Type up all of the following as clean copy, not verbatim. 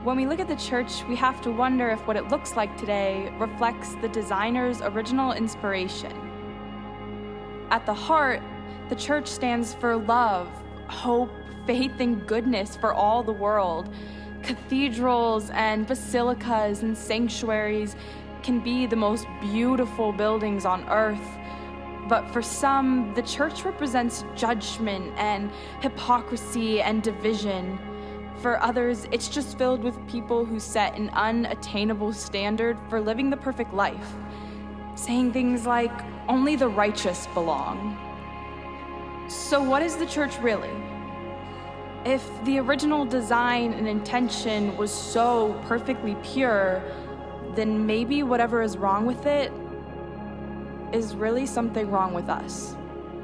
When we look at the church, we have to wonder if what it looks like today reflects the designer's original inspiration. At the heart, the church stands for love, hope, faith, and goodness for all the world. Cathedrals and basilicas and sanctuaries can be the most beautiful buildings on earth. But for some, the church represents judgment and hypocrisy and division. For others, it's just filled with people who set an unattainable standard for living the perfect life, saying things like, only the righteous belong. So what is the church really? If the original design and intention was so perfectly pure, then maybe whatever is wrong with it is really something wrong with us.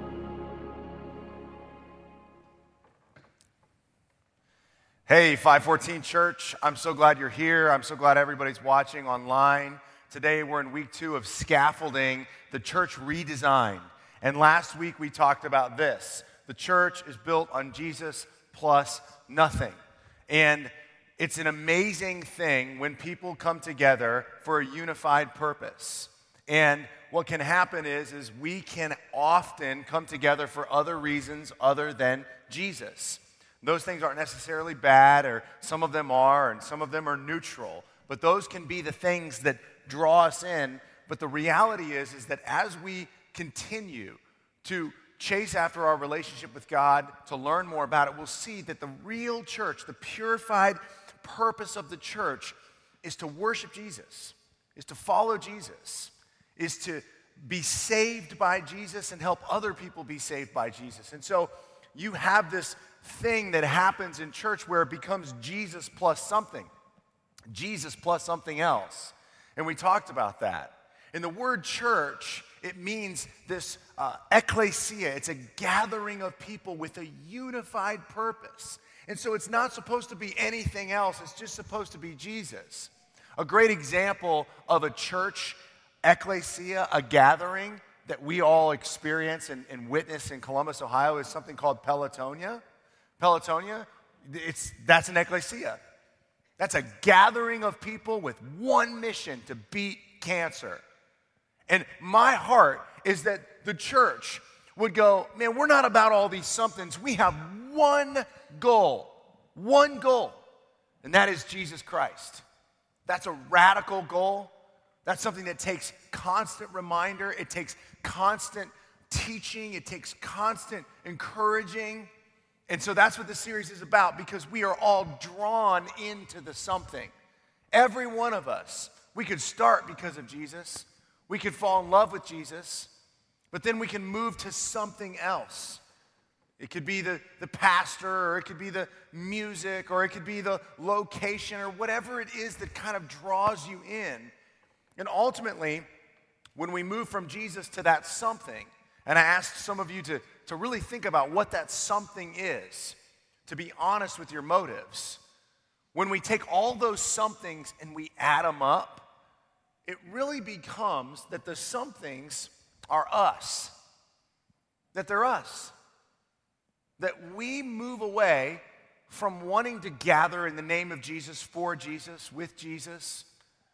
Hey, 514 Church, I'm so glad you're here. I'm so glad everybody's watching online. Today we're in week 2 of Scaffolding, the church redesigned. And last week we talked about this. The church is built on Jesus plus nothing. And it's an amazing thing when people come together for a unified purpose. And what can happen is we can often come together for other reasons other than Jesus. Those things aren't necessarily bad, or some of them are, and some of them are neutral. But those can be the things that draw us in. But the reality is that as we continue to chase after our relationship with God, to learn more about it, we'll see that the real church, the purified purpose of the church, is to worship Jesus, is to follow Jesus, is to be saved by Jesus and help other people be saved by Jesus. And so you have this thing that happens in church where it becomes Jesus plus something else. And we talked about that. And the word church, it means this ecclesia. It's a gathering of people with a unified purpose. And so it's not supposed to be anything else. It's just supposed to be Jesus. A great example of a church ecclesia, a gathering that we all experience and witness in Columbus, Ohio, is something called Pelotonia. Pelotonia, that's an ecclesia. That's a gathering of people with one mission: to beat cancer. And my heart is that the church would go, man, we're not about all these somethings. We have one goal, and that is Jesus Christ. That's a radical goal. That's something that takes constant reminder. It takes constant teaching. It takes constant encouraging. And so that's what the series is about, because we are all drawn into the something. Every one of us. We could start because of Jesus. We could fall in love with Jesus. But then we can move to something else. It could be the pastor, or it could be the music, or it could be the location, or whatever it is that kind of draws you in. And ultimately, when we move from Jesus to that something, and I asked some of you to really think about what that something is, to be honest with your motives. When we take all those somethings and we add them up, it really becomes that the somethings are us. That they're us. That we move away from wanting to gather in the name of Jesus, for Jesus, with Jesus,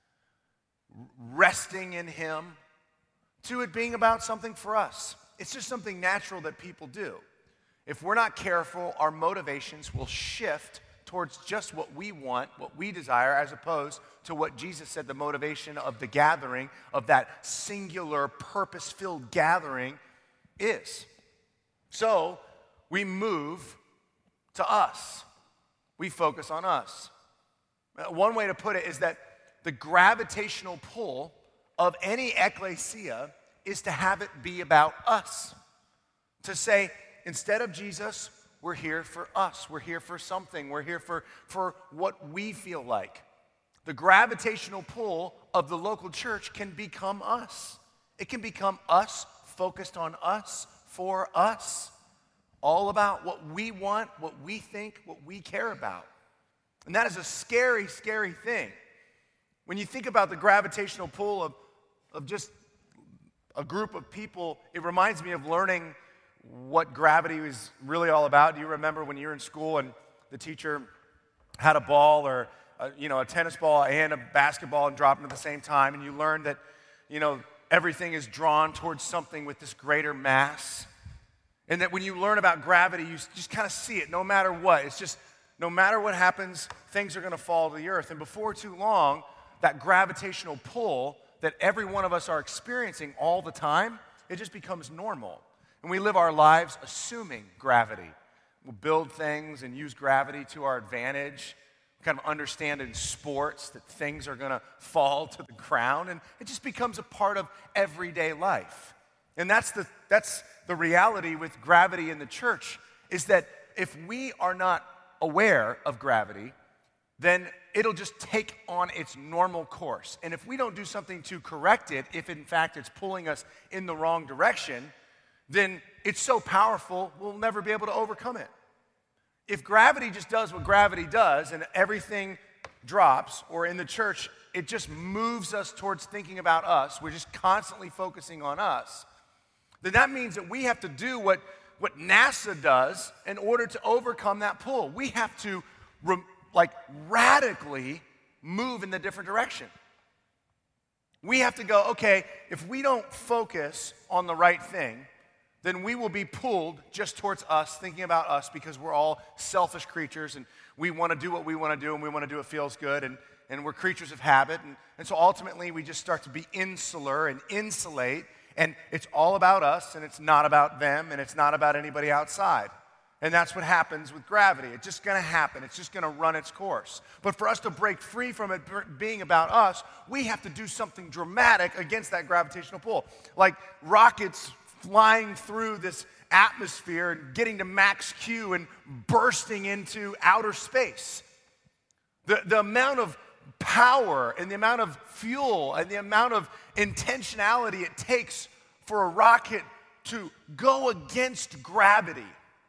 resting in Him, to it being about something for us. It's just something natural that people do. If we're not careful, our motivations will shift towards just what we want, what we desire, as opposed to what Jesus said the motivation of the gathering, of that singular, purpose-filled gathering is. So we move to us. We focus on us. One way to put it is that the gravitational pull of any ecclesia is to have it be about us. To say, instead of Jesus, we're here for us. We're here for something. We're here for what we feel like. The gravitational pull of the local church can become us. It can become us, focused on us, for us. All about what we want, what we think, what we care about. And that is a scary, scary thing. When you think about the gravitational pull of just a group of people, it reminds me of learning what gravity is really all about. Do you remember when you were in school and the teacher had a ball or a tennis ball and a basketball and drop them at the same time, and you learn that, everything is drawn towards something with this greater mass. And that when you learn about gravity, you just kind of see it no matter what. It's just, no matter what happens, things are going to fall to the earth. And before too long, that gravitational pull that every one of us are experiencing all the time, it just becomes normal. And we live our lives assuming gravity. We'll build things and use gravity to our advantage. We kind of understand in sports that things are going to fall to the ground, and it just becomes a part of everyday life. And that's the reality with gravity in the church, is that if we are not aware of gravity, then it'll just take on its normal course. And if we don't do something to correct it, if in fact it's pulling us in the wrong direction, then it's so powerful, we'll never be able to overcome it. If gravity just does what gravity does and everything drops, or in the church, it just moves us towards thinking about us, we're just constantly focusing on us, then that means that we have to do what NASA does in order to overcome that pull. We have to radically move in the different direction. We have to go, okay, if we don't focus on the right thing, then we will be pulled just towards us, thinking about us, because we're all selfish creatures and we want to do what we want to do and we want to do what feels good, and we're creatures of habit. And so ultimately we just start to be insular and insulate, and it's all about us and it's not about them and it's not about anybody outside. And that's what happens with gravity. It's just going to happen. It's just going to run its course. But for us to break free from it being about us, we have to do something dramatic against that gravitational pull. Like rockets flying through this atmosphere and getting to max Q and bursting into outer space. The amount of power and the amount of fuel and the amount of intentionality it takes for a rocket to go against gravity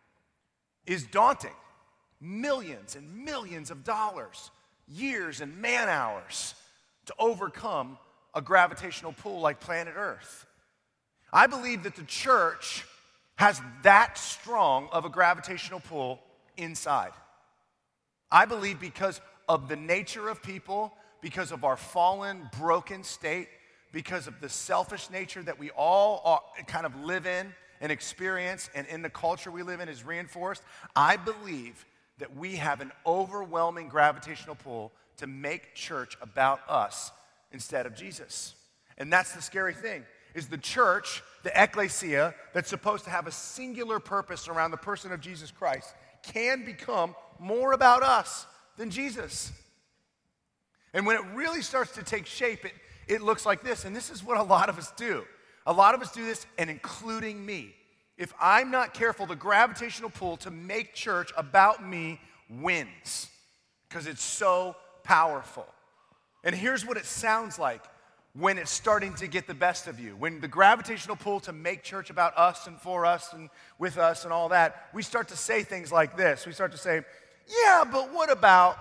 is daunting. Millions and millions of dollars, years and man-hours to overcome a gravitational pull like planet Earth. I believe that the church has that strong of a gravitational pull inside. I believe because of the nature of people, because of our fallen, broken state, because of the selfish nature that we all kind of live in and experience, and in the culture we live in is reinforced, I believe that we have an overwhelming gravitational pull to make church about us instead of Jesus. And that's the scary thing, is the church, the ecclesia, that's supposed to have a singular purpose around the person of Jesus Christ, can become more about us than Jesus. And when it really starts to take shape, it looks like this, and this is what a lot of us do. A lot of us do this, and including me. If I'm not careful, the gravitational pull to make church about me wins, because it's so powerful. And here's what it sounds like when it's starting to get the best of you. When the gravitational pull to make church about us and for us and with us and all that, we start to say things like this. We start to say, yeah, but what about,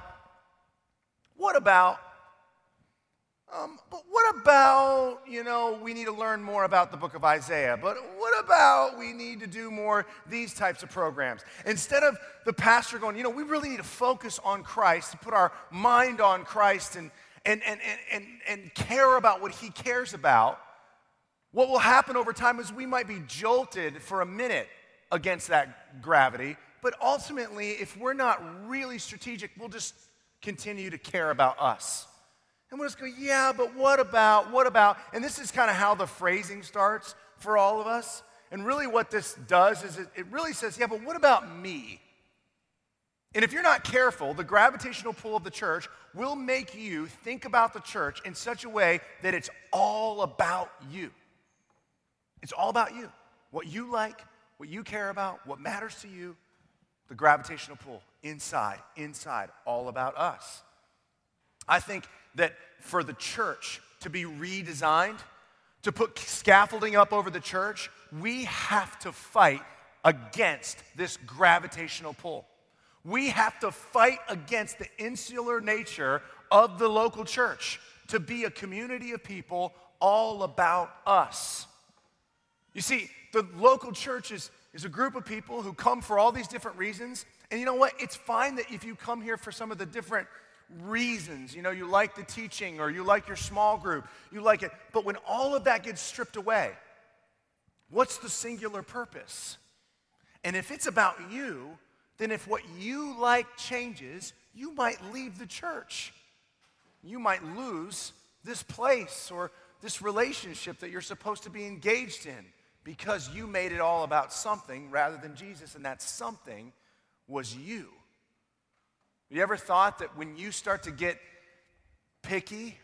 we need to learn more about the book of Isaiah, but what about we need to do more these types of programs? Instead of the pastor going, we really need to focus on Christ, to put our mind on Christ and care about what he cares about, what will happen over time is we might be jolted for a minute against that gravity, but ultimately, if we're not really strategic, we'll just continue to care about us. And we'll just go, yeah, but what about? And this is kind of how the phrasing starts for all of us. And really what this does is it really says, yeah, but what about me? And if you're not careful, the gravitational pull of the church will make you think about the church in such a way that it's all about you. It's all about you. What you like, what you care about, what matters to you, the gravitational pull, inside, all about us. I think that for the church to be redesigned, to put scaffolding up over the church, we have to fight against this gravitational pull. We have to fight against the insular nature of the local church to be a community of people all about us. You see, the local church is a group of people who come for all these different reasons. And you know what? It's fine that if you come here for some of the different reasons. You like the teaching, or you like your small group. You like it. But when all of that gets stripped away, what's the singular purpose? And if it's about you, then if what you like changes, you might leave the church. You might lose this place or this relationship that you're supposed to be engaged in because you made it all about something rather than Jesus, and that something was you. You ever thought that when you start to get picky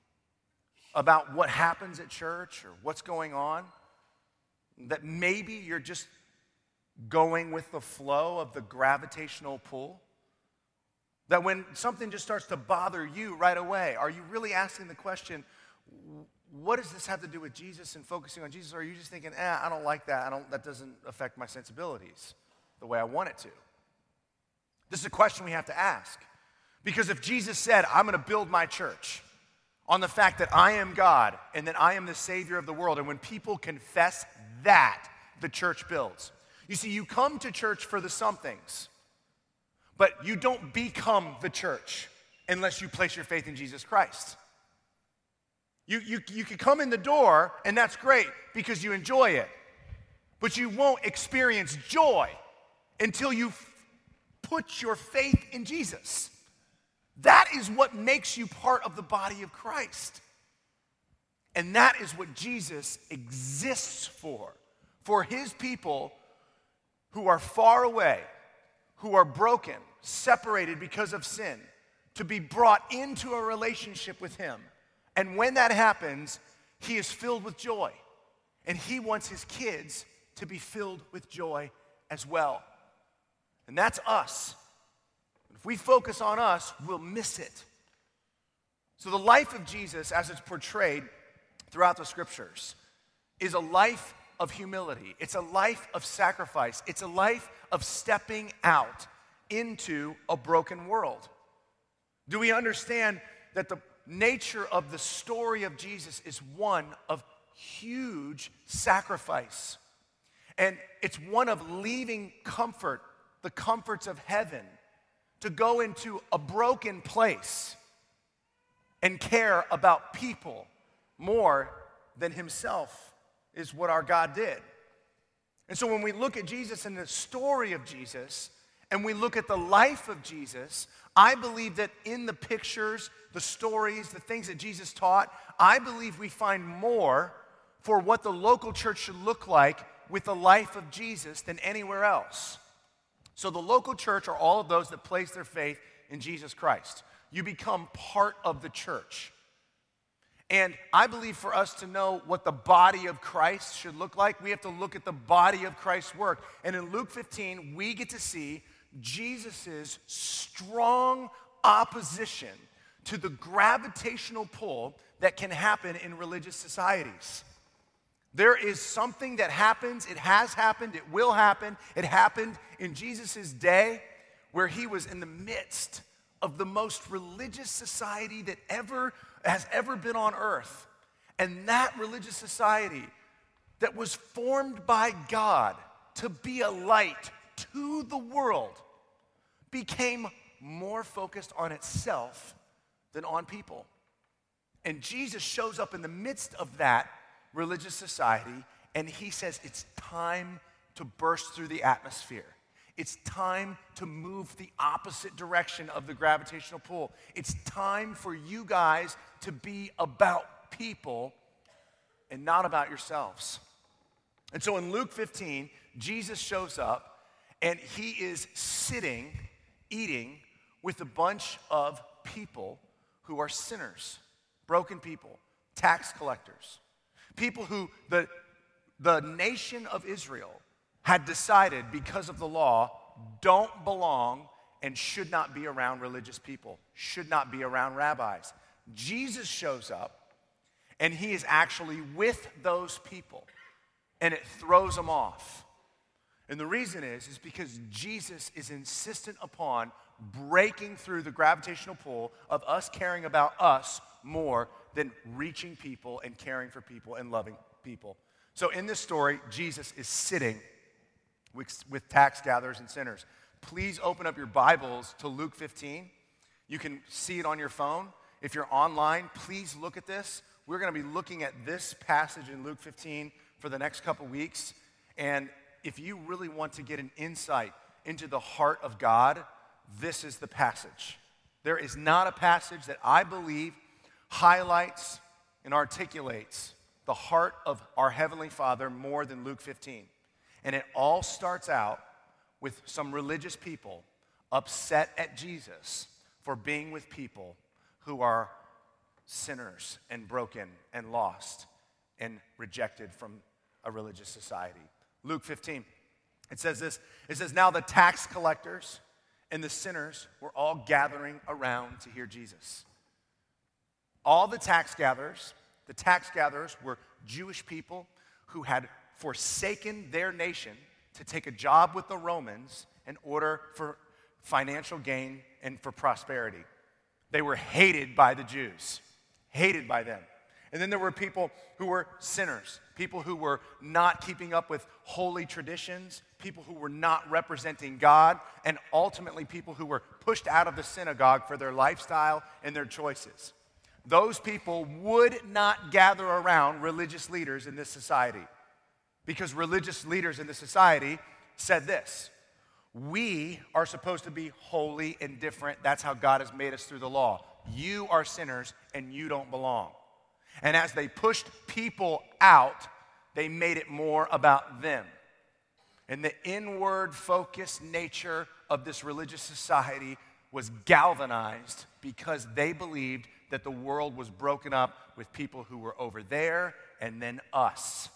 about what happens at church or what's going on, that maybe you're just going with the flow of the gravitational pull? That when something just starts to bother you right away, are you really asking the question, what does this have to do with Jesus and focusing on Jesus? Or are you just thinking, I don't like that. That doesn't affect my sensibilities the way I want it to? This is a question we have to ask. Because if Jesus said, I'm going to build my church on the fact that I am God and that I am the Savior of the world, and when people confess that, the church builds. You see, you come to church for the somethings, but you don't become the church unless you place your faith in Jesus Christ. You can come in the door, and that's great because you enjoy it, but you won't experience joy until you put your faith in Jesus. That is what makes you part of the body of Christ. And that is what Jesus exists for his people who are far away, who are broken, separated because of sin, to be brought into a relationship with him. And when that happens, he is filled with joy. And he wants his kids to be filled with joy as well. And that's us. If we focus on us, we'll miss it. So the life of Jesus, as it's portrayed throughout the scriptures, is a life of humility. It's a life of sacrifice. It's a life of stepping out into a broken world. Do we understand that the nature of the story of Jesus is one of huge sacrifice? And it's one of leaving comfort, the comforts of heaven, to go into a broken place and care about people more than himself is what our God did. And so when we look at Jesus and the story of Jesus, and we look at the life of Jesus, I believe that in the pictures, the stories, the things that Jesus taught, I believe we find more for what the local church should look like with the life of Jesus than anywhere else. So the local church are all of those that place their faith in Jesus Christ. You become part of the church. And I believe for us to know what the body of Christ should look like, we have to look at the body of Christ's work. And in Luke 15, we get to see Jesus' strong opposition to the gravitational pull that can happen in religious societies. There is something that happens, it has happened, it will happen. It happened in Jesus' day where he was in the midst of the most religious society that has ever been on earth. And that religious society that was formed by God to be a light to the world became more focused on itself than on people. And Jesus shows up in the midst of that religious society, and he says it's time to burst through the atmosphere. It's time to move the opposite direction of the gravitational pull. It's time for you guys to be about people and not about yourselves. And so in Luke 15, Jesus shows up, and he is sitting, eating with a bunch of people who are sinners, broken people, tax collectors. People who the nation of Israel had decided because of the law don't belong and should not be around religious people, should not be around rabbis. Jesus shows up and he is actually with those people, and it throws them off. And the reason is because Jesus is insistent upon breaking through the gravitational pull of us caring about us more than reaching people and caring for people and loving people. So in this story, Jesus is sitting with tax gatherers and sinners. Please open up your Bibles to Luke 15. You can see it on your phone. If you're online, please look at this. We're going to be looking at this passage in Luke 15 for the next couple weeks. And if you really want to get an insight into the heart of God, this is the passage. There is not a passage that I believe highlights and articulates the heart of our Heavenly Father more than Luke 15. And it all starts out with some religious people upset at Jesus for being with people who are sinners and broken and lost and rejected from a religious society. Luke 15, it says this. It says, now the tax collectors and the sinners were all gathering around to hear Jesus. All the tax gatherers were Jewish people who had forsaken their nation to take a job with the Romans in order for financial gain and for prosperity. They were hated by the Jews, hated by them. And then there were people who were sinners, people who were not keeping up with holy traditions, people who were not representing God, and ultimately people who were pushed out of the synagogue for their lifestyle and their choices. Those people would not gather around religious leaders in this society because religious leaders in this society said this: we are supposed to be holy and different. That's how God has made us through the law. You are sinners and you don't belong. And as they pushed people out, they made it more about them. And the inward focused nature of this religious society was galvanized because they believed that the world was broken up with people who were over there and then us.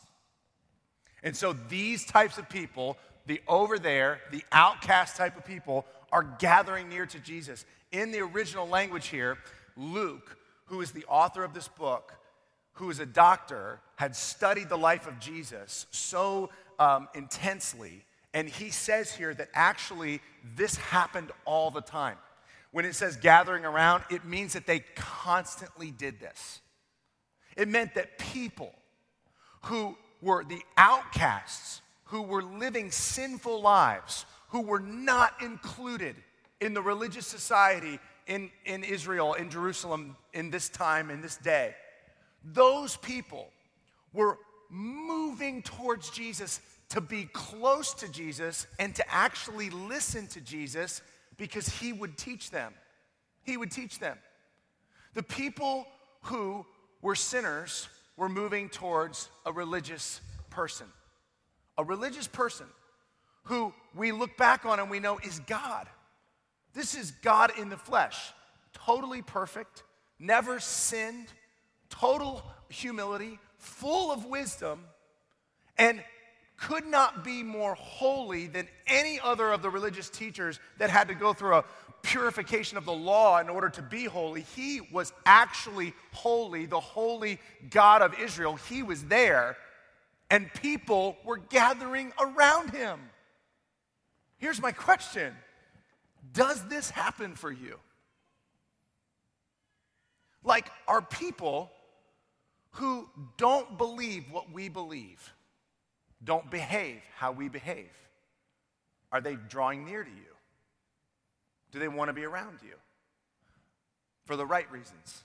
And so these types of people, the over there, the outcast type of people, are gathering near to Jesus. In the original language here, Luke, who is the author of this book, who is a doctor, had studied the life of Jesus so intensely, and he says here that actually this happened all the time. When it says gathering around, it means that they constantly did this. It meant that people who were the outcasts, who were living sinful lives, who were not included in the religious society in Israel, in Jerusalem, in this time, in this day, those people were moving towards Jesus to be close to Jesus and to actually listen to Jesus because he would teach them. He would teach them. The people who were sinners were moving towards a religious person. A religious person who we look back on and we know is God. This is God in the flesh. Totally perfect, never sinned, total humility, full of wisdom, and could not be more holy than any other of the religious teachers that had to go through a purification of the law in order to be holy. He was actually holy, the holy God of Israel. He was there, and people were gathering around him. Here's my question. Does this happen for you? Like, are people who don't believe what we believe, don't behave how we behave, are they drawing near to you? Do they want to be around you for the right reasons?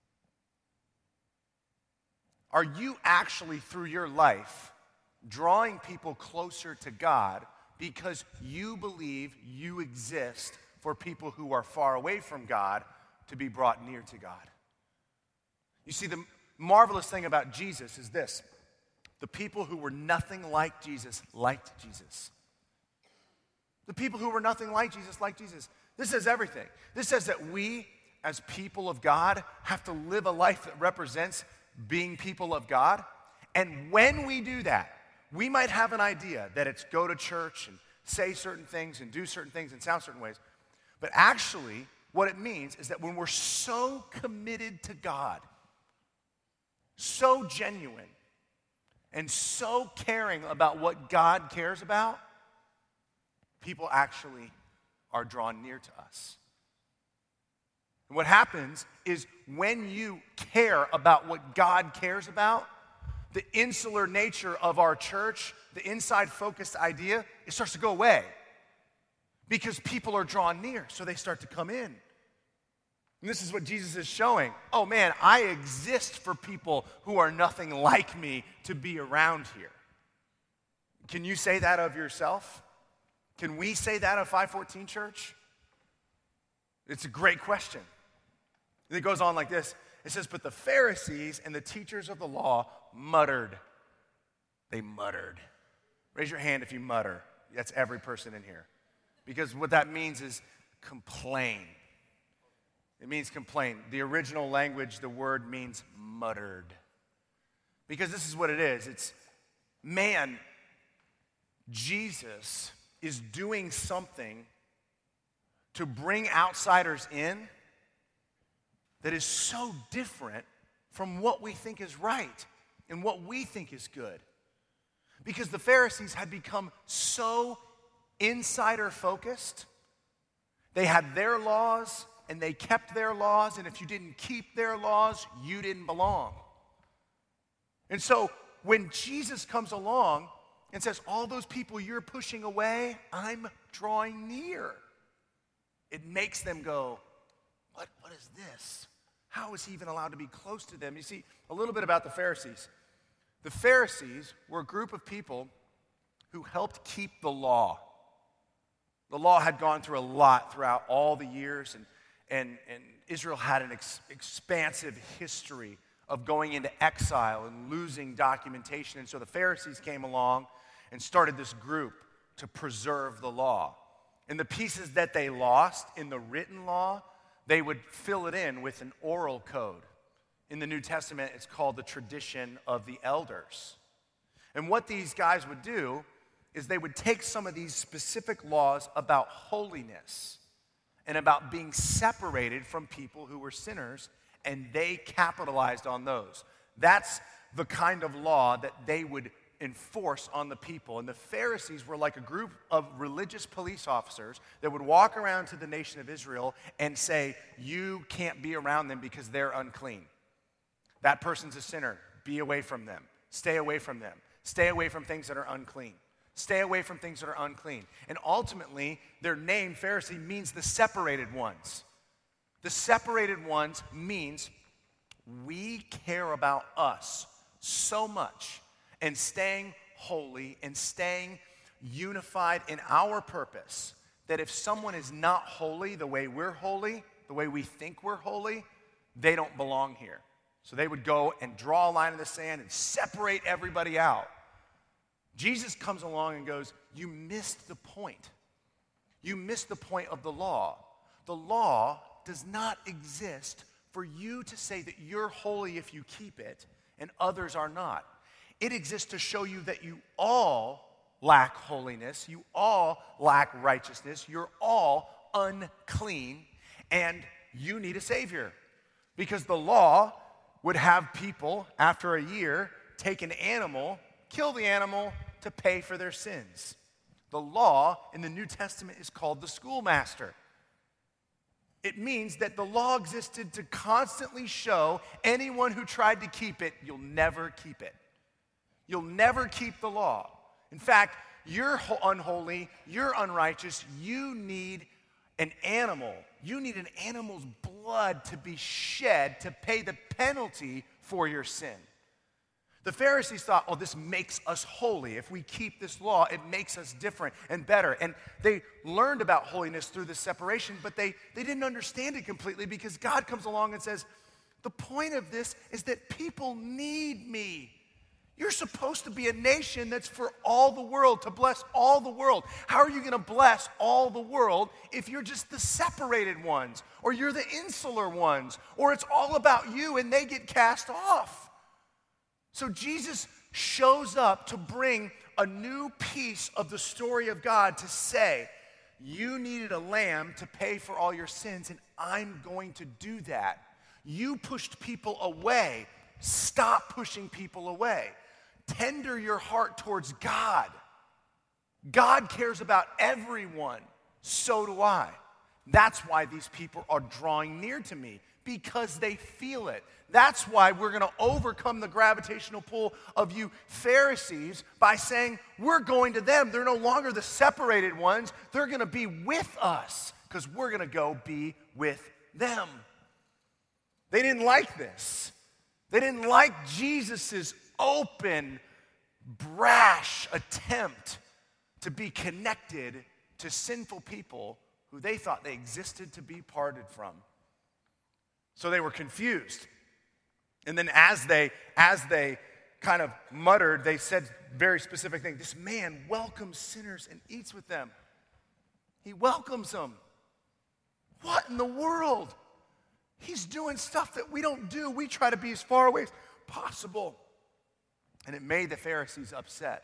Are you actually, through your life, drawing people closer to God because you believe you exist for people who are far away from God to be brought near to God? You see, the marvelous thing about Jesus is this: the people who were nothing like Jesus liked Jesus. The people who were nothing like Jesus liked Jesus. This says everything. This says that we, as people of God, have to live a life that represents being people of God. And when we do that, we might have an idea that it's go to church and say certain things and do certain things and sound certain ways. But actually, what it means is that when we're so committed to God, so genuine, and so caring about what God cares about, people actually are drawn near to us. And what happens is when you care about what God cares about, the insular nature of our church, the inside-focused idea, it starts to go away. Because people are drawn near, so they start to come in. And this is what Jesus is showing. Oh man, I exist for people who are nothing like me to be around here. Can you say that of yourself? Can we say that of 514 Church? It's a great question. And it goes on like this. It says, but the Pharisees and the teachers of the law muttered. They muttered. Raise your hand if you mutter. That's every person in here. Because what that means is complain. It means complain. The original language, the word means muttered. Because this is what it is. It's, man, Jesus is doing something to bring outsiders in that is so different from what we think is right and what we think is good. Because the Pharisees had become so insider focused. They had their laws and they kept their laws, and if you didn't keep their laws, you didn't belong. And so when Jesus comes along and says, all those people you're pushing away, I'm drawing near, it makes them go, what is this? How is he even allowed to be close to them? You see, a little bit about the Pharisees. The Pharisees were a group of people who helped keep the law. The law had gone through a lot throughout all the years, and Israel had an expansive history of going into exile and losing documentation. And so the Pharisees came along and started this group to preserve the law. And the pieces that they lost in the written law, they would fill it in with an oral code. In the New Testament, it's called the tradition of the elders. And what these guys would do is they would take some of these specific laws about holiness and about being separated from people who were sinners, and they capitalized on those. That's the kind of law that they would enforce on the people. And the Pharisees were like a group of religious police officers that would walk around to the nation of Israel and say, you can't be around them because they're unclean. That person's a sinner. Be away from them. Stay away from them. Stay away from things that are unclean. Stay away from things that are unclean. And ultimately, their name, Pharisee, means the separated ones. The separated ones means we care about us so much and staying holy and staying unified in our purpose that if someone is not holy the way we're holy, the way we think we're holy, they don't belong here. So they would go and draw a line in the sand and separate everybody out. Jesus comes along and goes, you missed the point. You missed the point of the law. The law does not exist for you to say that you're holy if you keep it and others are not. It exists to show you that you all lack holiness, you all lack righteousness, you're all unclean, and you need a Savior. Because the law would have people, after a year, take an animal, kill the animal to pay for their sins. The law in the New Testament is called the schoolmaster. It means that the law existed to constantly show anyone who tried to keep it, you'll never keep it. You'll never keep the law. In fact, you're unholy, you're unrighteous, you need an animal. You need an animal's blood to be shed to pay the penalty for your sin. The Pharisees thought, oh, this makes us holy. If we keep this law, it makes us different and better. And they learned about holiness through this separation, but they didn't understand it completely because God comes along and says, the point of this is that people need me. You're supposed to be a nation that's for all the world, to bless all the world. How are you going to bless all the world if you're just the separated ones, or you're the insular ones, or it's all about you and they get cast off? So Jesus shows up to bring a new piece of the story of God to say, you needed a lamb to pay for all your sins, and I'm going to do that. You pushed people away. Stop pushing people away. Tender your heart towards God. God cares about everyone. So do I. That's why these people are drawing near to me, because they feel it. That's why we're going to overcome the gravitational pull of you Pharisees by saying we're going to them. They're no longer the separated ones. They're going to be with us because we're going to go be with them. They didn't like this. They didn't like Jesus' open, brash attempt to be connected to sinful people who they thought they existed to be parted from. So they were confused. And then as they kind of muttered, they said very specific things. This man welcomes sinners and eats with them. He welcomes them. What in the world? He's doing stuff that we don't do. We try to be as far away as possible. And it made the Pharisees upset.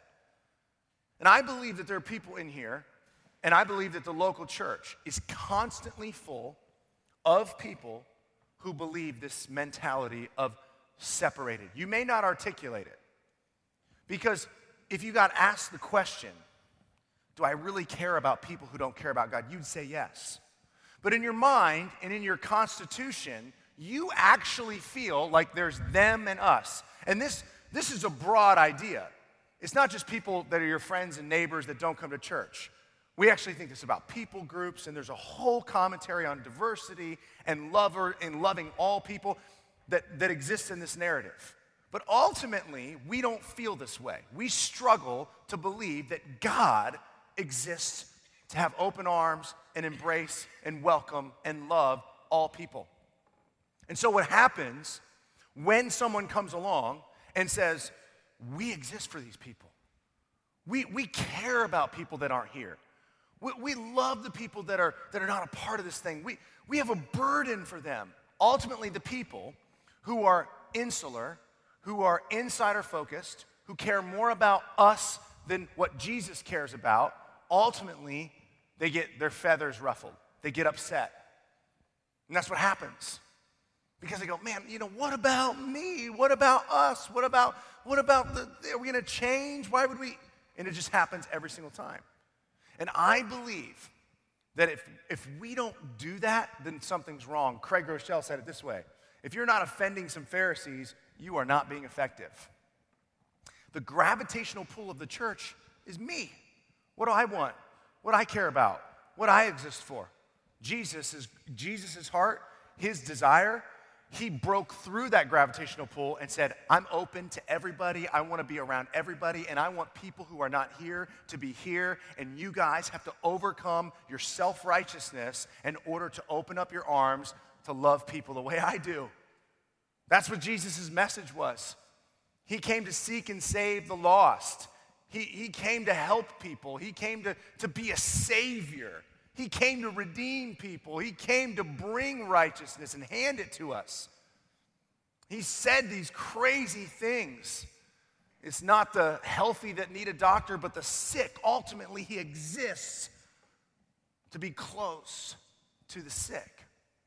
And I believe that there are people in here, and I believe that the local church is constantly full of people who believe this mentality of separated. You may not articulate it. Because if you got asked the question, do I really care about people who don't care about God? You'd say yes. But in your mind and in your constitution, you actually feel like there's them and us. And this is a broad idea. It's not just people that are your friends and neighbors that don't come to church. We actually think this about people groups, and there's a whole commentary on diversity and loving all people that exists in this narrative. But ultimately, we don't feel this way. We struggle to believe that God exists to have open arms and embrace and welcome and love all people. And so what happens when someone comes along and says, we exist for these people. We care about people that aren't here. We love the people that are not a part of this thing. We have a burden for them. Ultimately, the people who are insular, who are insider-focused, who care more about us than what Jesus cares about, ultimately, they get their feathers ruffled. They get upset. And that's what happens. Because they go, man, what about me? What about us? What about are we going to change? Why would we? And it just happens every single time. And I believe that if we don't do that, then something's wrong. Craig Rochelle said it this way: if you're not offending some Pharisees, you are not being effective. The gravitational pull of the church is me. What do I want? What I care about? What I exist for? Jesus' heart, his desire, he broke through that gravitational pull and said, I'm open to everybody. I want to be around everybody, and I want people who are not here to be here, and you guys have to overcome your self-righteousness in order to open up your arms to love people the way I do. That's what Jesus' message was. He came to seek and save the lost. He came to help people. He came to be a savior. He came to redeem people. He came to bring righteousness and hand it to us. He said these crazy things. It's not the healthy that need a doctor, but the sick. Ultimately, he exists to be close to the sick.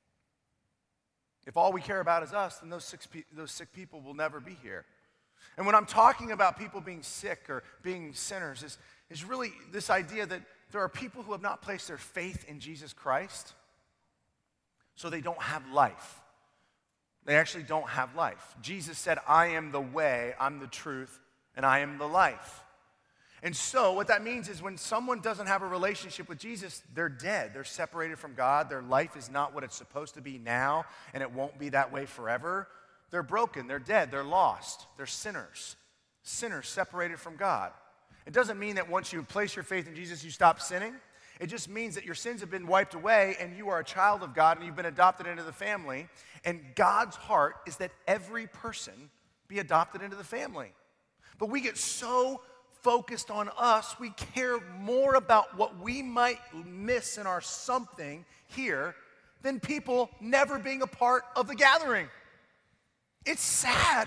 If all we care about is us, then those sick people will never be here. And when I'm talking about people being sick or being sinners, is really this idea that there are people who have not placed their faith in Jesus Christ, so they don't have life. They actually don't have life. Jesus said, I am the way, I'm the truth, and I am the life. And so what that means is when someone doesn't have a relationship with Jesus, they're dead. They're separated from God. Their life is not what it's supposed to be now, and it won't be that way forever. They're broken. They're dead. They're lost. They're sinners. Sinners separated from God. It doesn't mean that once you place your faith in Jesus, you stop sinning. It just means that your sins have been wiped away and you are a child of God and you've been adopted into the family. And God's heart is that every person be adopted into the family. But we get so focused on us, we care more about what we might miss in our something here than people never being a part of the gathering. It's sad.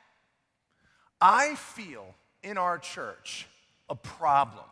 I feel in our church a problem.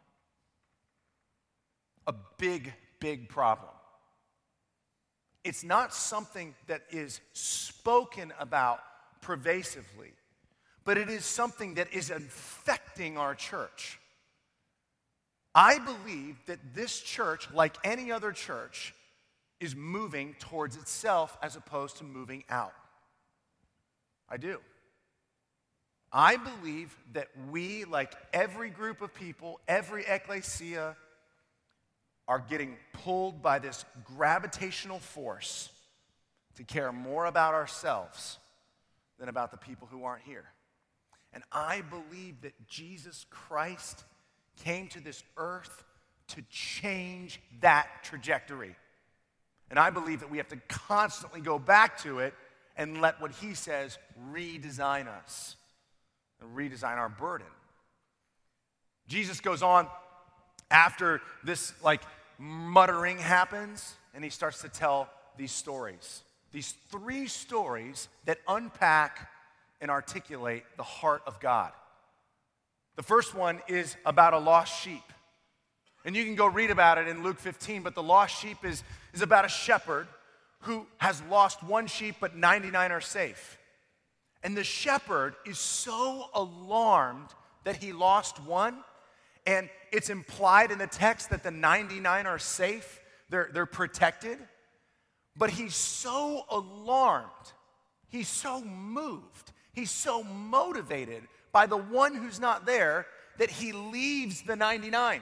A big, big problem. It's not something that is spoken about pervasively, but it is something that is infecting our church. I believe that this church, like any other church, is moving towards itself as opposed to moving out. I do. I believe that we, like every group of people, every ecclesia, are getting pulled by this gravitational force to care more about ourselves than about the people who aren't here. And I believe that Jesus Christ came to this earth to change that trajectory. And I believe that we have to constantly go back to it and let what he says redesign us and redesign our burden. Jesus goes on after this muttering happens, and he starts to tell these stories. These 3 stories that unpack and articulate the heart of God. The first one is about a lost sheep. And you can go read about it in Luke 15, but the lost sheep is about a shepherd who has lost 1 sheep, but 99 are safe. And the shepherd is so alarmed that he lost 1, and it's implied in the text that the 99 are safe, they're protected. But he's so alarmed, he's so moved, he's so motivated by the one who's not there that he leaves the 99.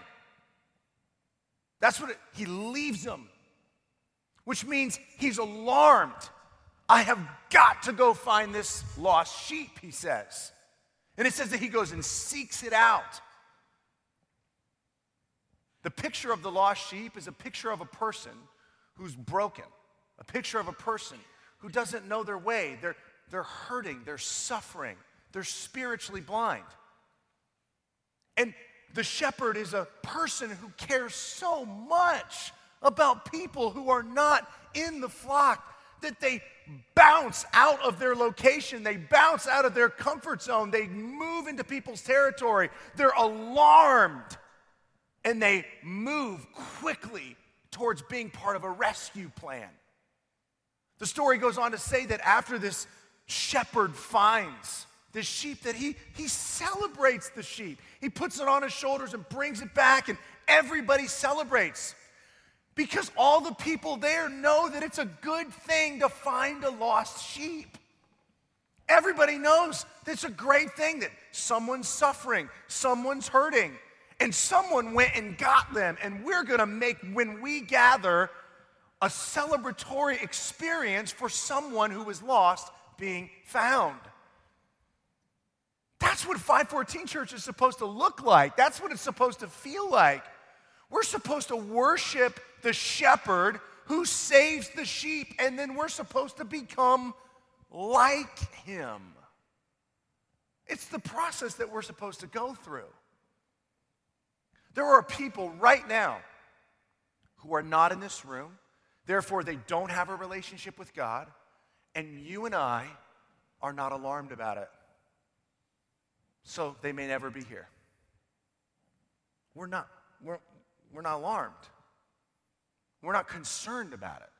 He leaves them, which means he's alarmed. I have got to go find this lost sheep, he says. And it says that he goes and seeks it out. The picture of the lost sheep is a picture of a person who's broken, a picture of a person who doesn't know their way. They're hurting, they're suffering, they're spiritually blind. And the shepherd is a person who cares so much about people who are not in the flock that they bounce out of their location, they bounce out of their comfort zone, they move into people's territory, they're alarmed, and they move quickly towards being part of a rescue plan. The story goes on to say that after this shepherd finds this sheep, that he celebrates the sheep. He puts it on his shoulders and brings it back, and everybody celebrates. Because all the people there know that it's a good thing to find a lost sheep. Everybody knows that it's a great thing that someone's suffering, someone's hurting, and someone went and got them. And we're going to make, when we gather, a celebratory experience for someone who was lost being found. That's what 514 Church is supposed to look like. That's what it's supposed to feel like. We're supposed to worship the shepherd who saves the sheep, and then we're supposed to become like him. It's the process that we're supposed to go through. There are people right now who are not in this room, therefore they don't have a relationship with God, and you and I are not alarmed about it. So they may never be here. We're not alarmed. We're not concerned about it.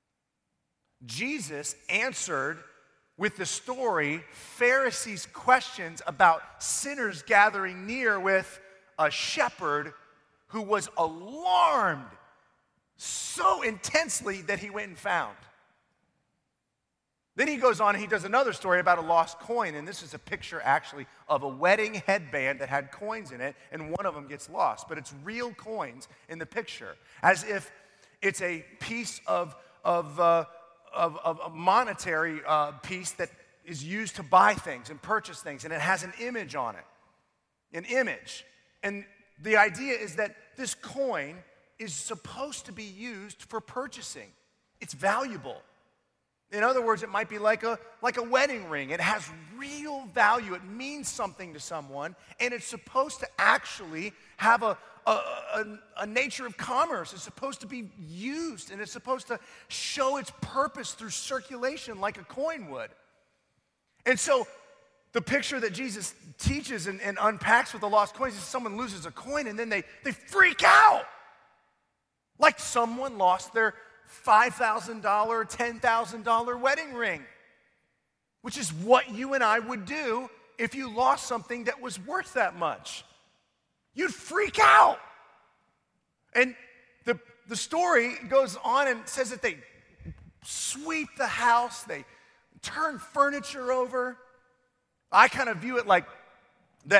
Jesus answered with the story Pharisees' questions about sinners gathering near with a shepherd who was alarmed so intensely that he went and found. Then he goes on and he does another story about a lost coin, and this is a picture actually of a wedding headband that had coins in it, and one of them gets lost, but it's real coins in the picture, as if it's a piece of a monetary piece that is used to buy things and purchase things, and it has an image on it, an image. And the idea is that this coin is supposed to be used for purchasing. It's valuable. In other words, it might be like a wedding ring. It has real value. It means something to someone, and it's supposed to actually have a nature of commerce. It's supposed to be used, and it's supposed to show its purpose through circulation like a coin would. And so the picture that Jesus teaches and unpacks with the lost coins is someone loses a coin, and then they freak out. Like someone lost their $5,000, $10,000 wedding ring, which is what you and I would do if you lost something that was worth that much. You'd freak out. And the story goes on and says that they sweep the house, they turn furniture over. I kind of view it like that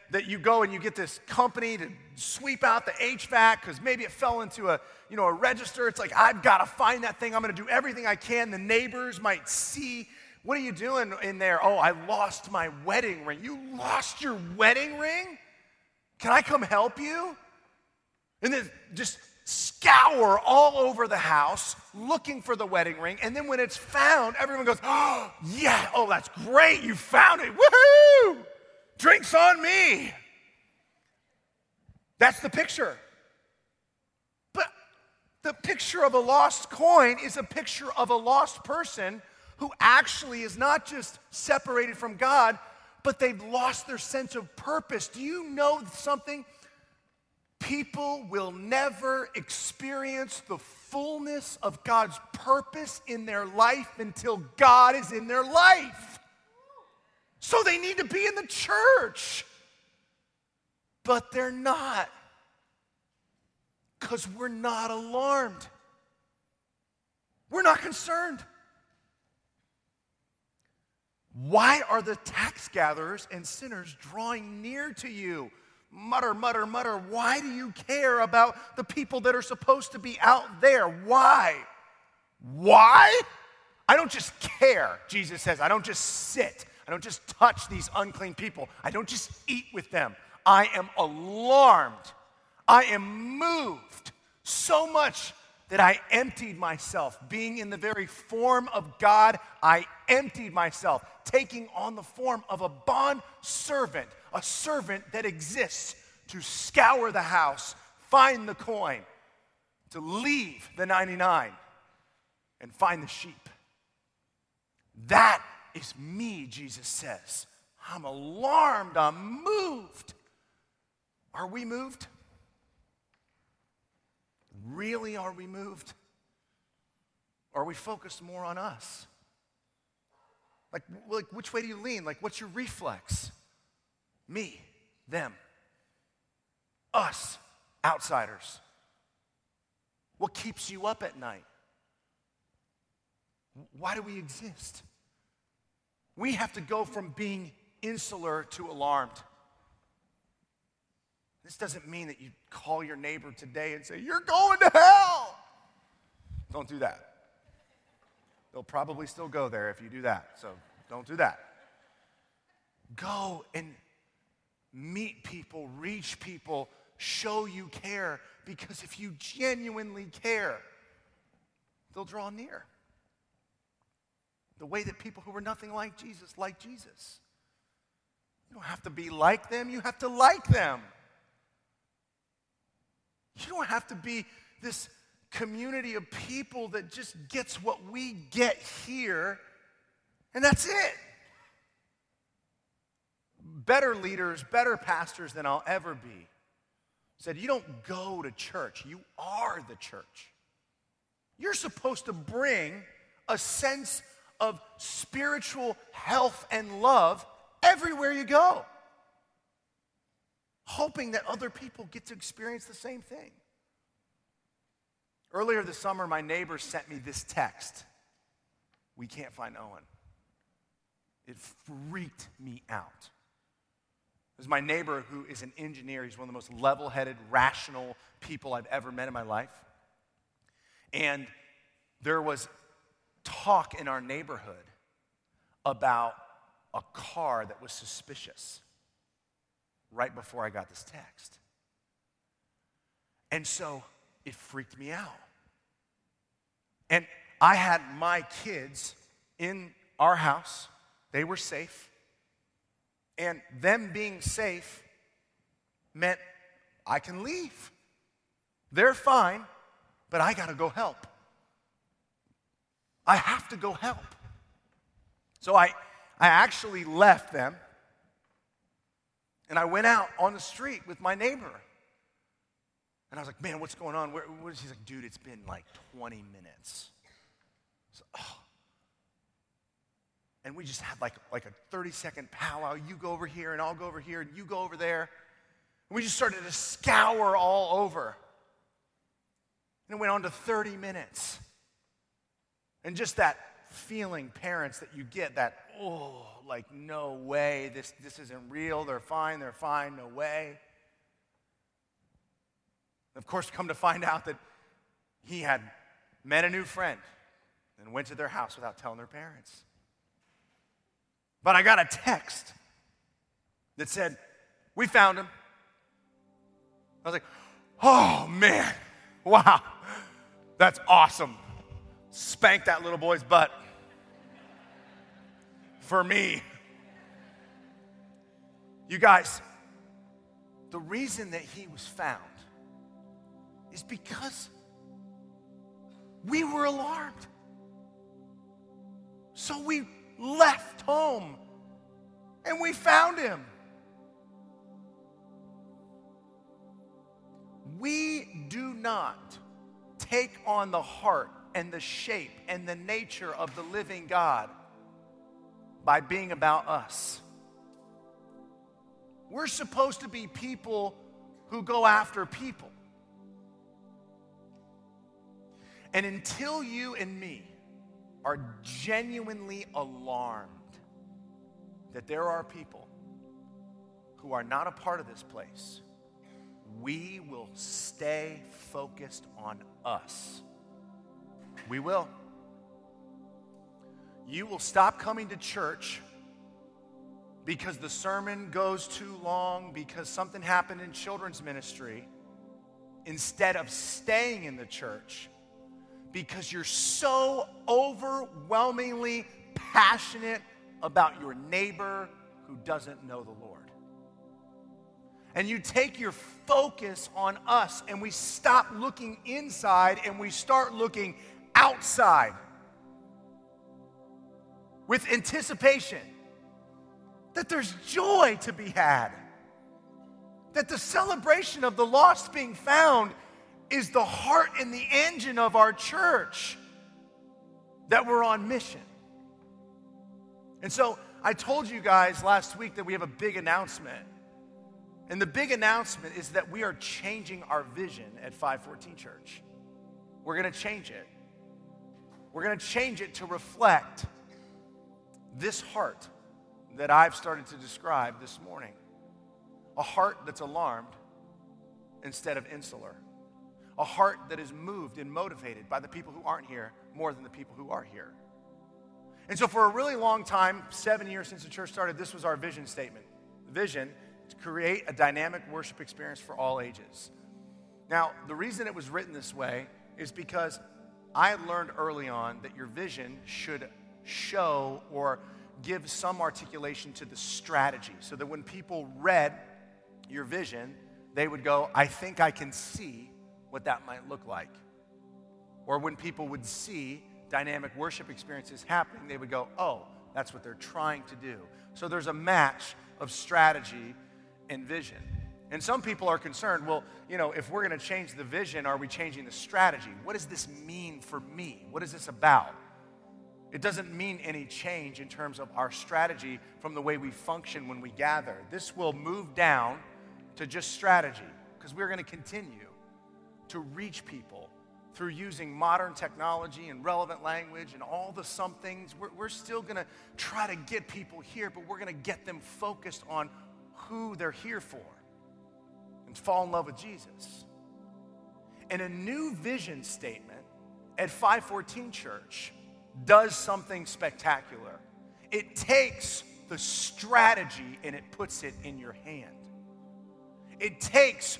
that you go and you get this company to sweep out the HVAC because maybe it fell into a register. It's like, I've got to find that thing. I'm going to do everything I can. The neighbors might see. What are you doing in there? Oh, I lost my wedding ring. You lost your wedding ring? Can I come help you? And then just scour all over the house looking for the wedding ring. And then when it's found, everyone goes, oh, yeah, oh, that's great. You found it. Woohoo! Drinks on me. That's the picture. But the picture of a lost coin is a picture of a lost person who actually is not just separated from God, but they've lost their sense of purpose. Do you know something? People will never experience the fullness of God's purpose in their life until God is in their life. So they need to be in the church. But they're not. Because we're not alarmed. We're not concerned. Why are the tax gatherers and sinners drawing near to you? Mutter, mutter, mutter. Why do you care about the people that are supposed to be out there? Why? Why? I don't just care, Jesus says. I don't just sit. I don't just touch these unclean people. I don't just eat with them. I am alarmed. I am moved so much that I emptied myself. Being in the very form of God, I emptied myself, taking on the form of a bond servant, a servant that exists to scour the house, find the coin, to leave the 99 and find the sheep. That is me, Jesus says. I'm alarmed, I'm moved. Are we moved? Really, are we moved? Or are we focused more on us? Like, which way do you lean? Like, what's your reflex? Me, them, us, outsiders. What keeps you up at night? Why do we exist? We have to go from being insular to alarmed. This doesn't mean that you call your neighbor today and say, you're going to hell. Don't do that. They'll probably still go there if you do that, so don't do that. Go and meet people, reach people, show you care, because if you genuinely care, they'll draw near. The way that people who were nothing like Jesus. You don't have to be like them, you have to like them. You don't have to be this community of people that just gets what we get here, and that's it. Better leaders, better pastors than I'll ever be said, you don't go to church, you are the church. You're supposed to bring a sense of spiritual health and love everywhere you go, hoping that other people get to experience the same thing. Earlier this summer, my neighbor sent me this text. We can't find Owen. It freaked me out. It was my neighbor who is an engineer. He's one of the most level-headed, rational people I've ever met in my life. And there was talk in our neighborhood about a car that was suspicious right before I got this text. And so it freaked me out. And I had my kids in our house. They were safe. And them being safe meant I can leave. They're fine, but I got to go help. I have to go help. So I actually left them, and I went out on the street with my neighbor. And I was like, man, what's going on? He's like, dude, it's been like 20 minutes. So, and we just had like a 30-second powwow. You go over here, and I'll go over here, and you go over there. And we just started to scour all over. And it went on to 30 minutes. And just that feeling, parents, that you get that, oh, like, no way, this isn't real, they're fine, no way. Of course, come to find out that he had met a new friend and went to their house without telling their parents. But I got a text that said, we found him. I was like, oh man, wow, that's awesome. Spank that little boy's butt. For me. You guys, the reason that he was found is because we were alarmed. So we left home and we found him. We do not take on the heart and the shape and the nature of the living God by being about us. We're supposed to be people who go after people. And until you and me are genuinely alarmed that there are people who are not a part of this place, we will stay focused on us. We will. You will stop coming to church because the sermon goes too long, because something happened in children's ministry, instead of staying in the church because you're so overwhelmingly passionate about your neighbor who doesn't know the Lord. And you take your focus on us, and we stop looking inside and we start looking outside with anticipation that there's joy to be had, that the celebration of the lost being found is the heart and the engine of our church, that we're on mission. And so I told you guys last week that we have a big announcement. And the big announcement is that we are changing our vision at 514 Church. We're going to change it. We're going to change it to reflect this heart that I've started to describe this morning. A heart that's alarmed instead of insular. A heart that is moved and motivated by the people who aren't here more than the people who are here. And so for a really long time, 7 years since the church started, this was our vision statement. The vision: to create a dynamic worship experience for all ages. Now, the reason it was written this way is because I learned early on that your vision should show or give some articulation to the strategy, so that when people read your vision, they would go, I think I can see what that might look like. Or when people would see dynamic worship experiences happening, they would go, oh, that's what they're trying to do. So there's a match of strategy and vision. And some people are concerned, well, if we're going to change the vision, are we changing the strategy? What does this mean for me? What is this about? It doesn't mean any change in terms of our strategy from the way we function when we gather. This will move down to just strategy, because we're going to continue to reach people through using modern technology and relevant language and all the somethings. We're still going to try to get people here, but we're going to get them focused on who they're here for and fall in love with Jesus. And a new vision statement at 514 Church does something spectacular. It takes the strategy and it puts it in your hand. It takes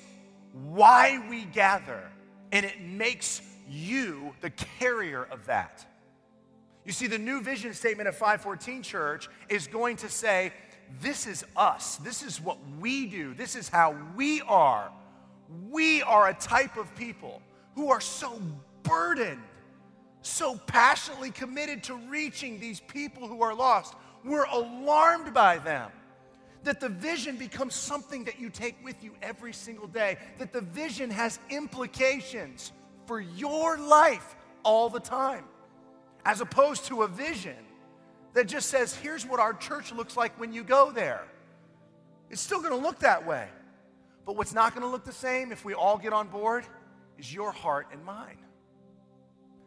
why we gather and it makes you the carrier of that. You see, the new vision statement of 514 Church is going to say, this is us. This is what we do. This is how we are. We are a type of people who are so burdened, so passionately committed to reaching these people who are lost. We're alarmed by them. That the vision becomes something that you take with you every single day. That the vision has implications for your life all the time. As opposed to a vision that just says, here's what our church looks like when you go there. It's still going to look that way. But what's not going to look the same if we all get on board is your heart and mine.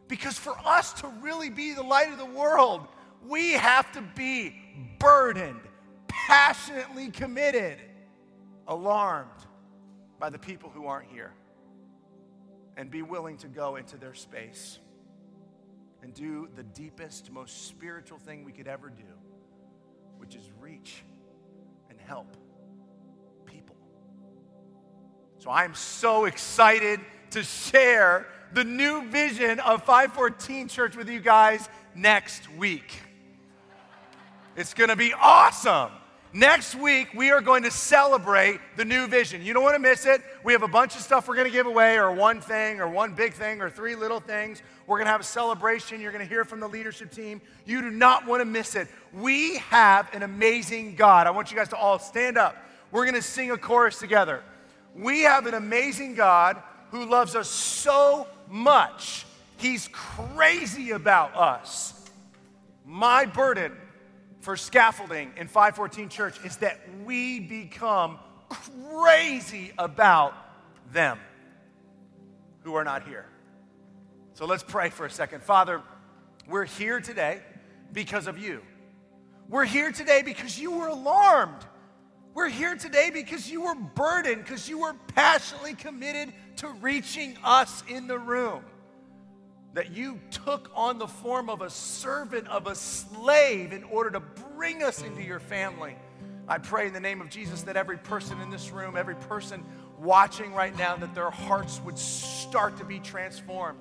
Because for us to really be the light of the world, we have to be burdened, passionately committed, alarmed by the people who aren't here, and be willing to go into their space and do the deepest, most spiritual thing we could ever do, which is reach and help people. So I'm so excited to share the new vision of 514 Church with you guys next week. It's going to be awesome. Next week, we are going to celebrate the new vision. You don't want to miss it. We have a bunch of stuff we're going to give away, or one thing, or one big thing, or three little things. We're going to have a celebration. You're going to hear from the leadership team. You do not want to miss it. We have an amazing God. I want you guys to all stand up. We're going to sing a chorus together. We have an amazing God who loves us so much. He's crazy about us. My burden for scaffolding in 514 Church is that we become crazy about them who are not here. So let's pray for a second. Father, we're here today because of you. We're here today because you were alarmed. We're here today because you were burdened, because you were passionately committed to reaching us in the room. That you took on the form of a servant, of a slave, in order to bring us into your family. I pray in the name of Jesus that every person in this room, every person watching right now, that their hearts would start to be transformed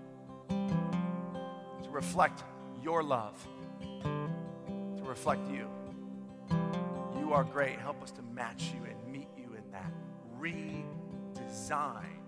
to reflect your love, to reflect you. You are great. Help us to match you and meet you in that. Redesign